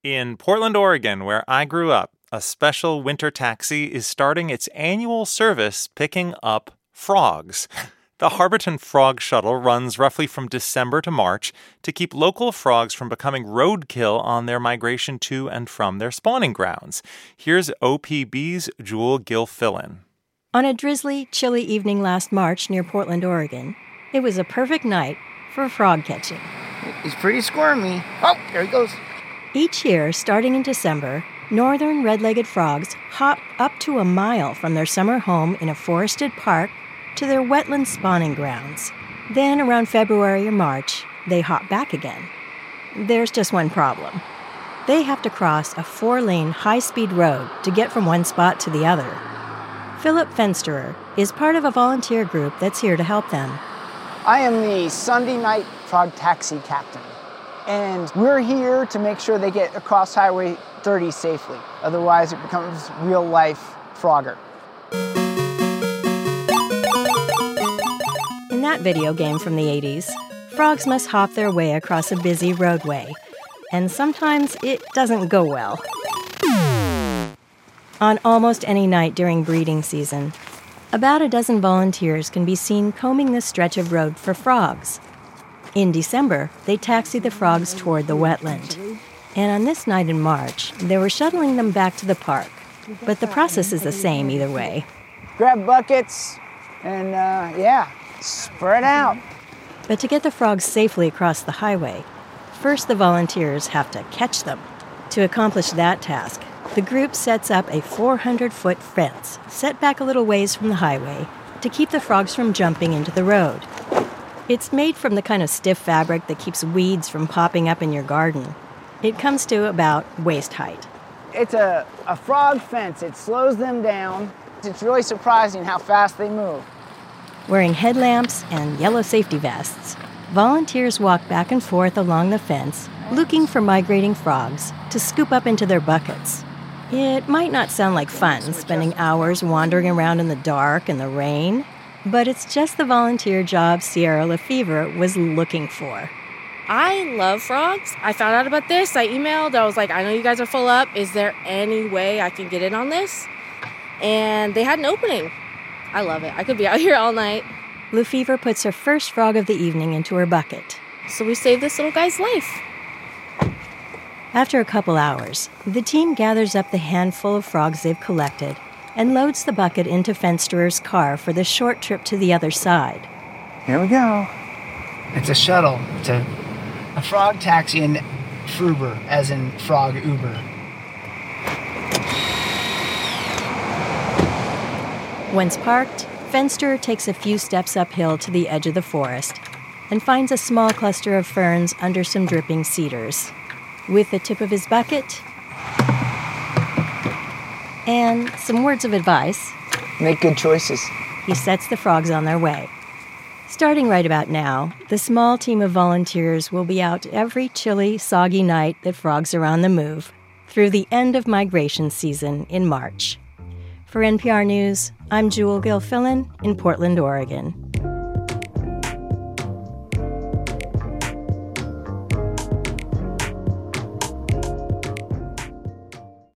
In Portland, Oregon, where I grew up, a special winter taxi is starting its annual service picking up frogs. The Harborton Frog Shuttle runs roughly from December to March to keep local frogs from becoming roadkill on their migration to and from their spawning grounds. Here's OPB's Jewel Gilfillan. On a drizzly, chilly evening last March near Portland, Oregon, it was a perfect night for frog catching. He's pretty squirmy. Oh, there he goes. Each year, starting in December, northern red-legged frogs hop up to a mile from their summer home in a forested park to their wetland spawning grounds. Then, around February or March, they hop back again. There's just one problem. They have to cross a 4-lane high-speed road to get from one spot to the other. Philip Fensterer is part of a volunteer group that's here to help them. I am the Sunday night frog taxi captain, and we're here to make sure they get across Highway 30 safely. Otherwise, it becomes real-life Frogger. In that video game from the 80s, frogs must hop their way across a busy roadway, and sometimes it doesn't go well. On almost any night during breeding season, about a dozen volunteers can be seen combing this stretch of road for frogs. In December, they taxi the frogs toward the wetland. And on this night in March, they were shuttling them back to the park. But the process is the same either way. Grab buckets and, spread out. But to get the frogs safely across the highway, first the volunteers have to catch them. To accomplish that task, the group sets up a 400-foot fence set back a little ways from the highway to keep the frogs from jumping into the road. It's made from the kind of stiff fabric that keeps weeds from popping up in your garden. It comes to about waist height. It's a frog fence. It slows them down. It's really surprising how fast they move. Wearing headlamps and yellow safety vests, volunteers walk back and forth along the fence, looking for migrating frogs to scoop up into their buckets. It might not sound like fun, spending hours wandering around in the dark and the rain, but it's just the volunteer job Sierra Lefevre was looking for. I love frogs. I found out about this. I emailed. I was like, I know you guys are full up. Is there any way I can get in on this? And they had an opening. I love it. I could be out here all night. Lefevre puts her first frog of the evening into her bucket. So we saved this little guy's life. After a couple hours, the team gathers up the handful of frogs they've collected and loads the bucket into Fensterer's car for the short trip to the other side. Here we go. It's a shuttle. It's a frog taxi in Fruber, as in frog Uber. Once parked, Fensterer takes a few steps uphill to the edge of the forest and finds a small cluster of ferns under some dripping cedars. With the tip of his bucket and some words of advice, make good choices. He sets the frogs on their way. Starting right about now, the small team of volunteers will be out every chilly, soggy night that frogs are on the move through the end of migration season in March. For NPR News, I'm Jewel Gilfillan in Portland, Oregon.